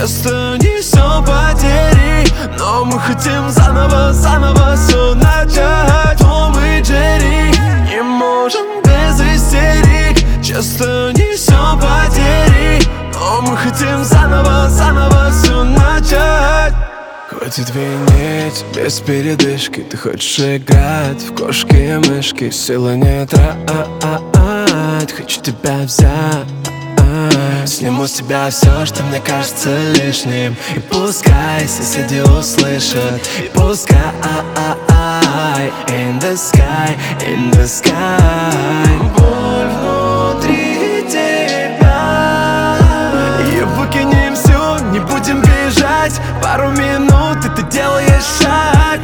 часто несем потери, но мы хотим заново все начать. Том и Джерри, не можем без истерик. Часто несем потери, но мы хотим заново все начать. Хватит винить без передышки. Ты хочешь играть в кошки и мышки. Силы не трать, хочу тебя взять. Сниму с тебя все, что мне кажется лишним. И пускай соседи услышат. И пускай in the sky, in the sky. Боль внутри тебя. И выкинем все, не будем бежать. Пару минут, и ты делаешь шаг.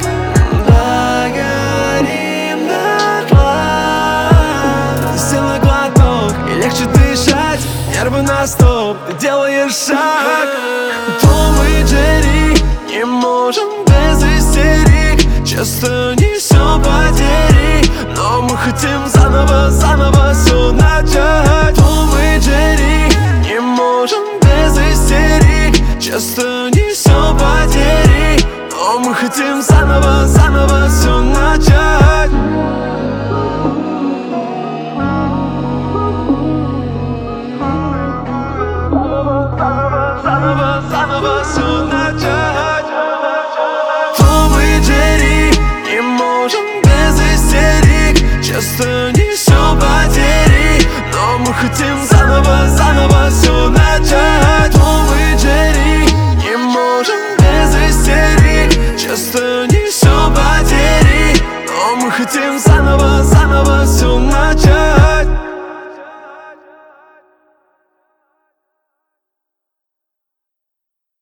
Догорим дотла. Сделай глоток, и легче дышать. Нервы на стоп, ты делаешь шаг. Том и Джерри, не можем без истерик. Часто несем потери, но мы хотим заново все начать. Том и Джерри, не можем без истерик. Часто несем потери, но мы хотим заново все начать. Заново все начать. Том и Джерри, не можем без истерик. Часто несем потери, но мы хотим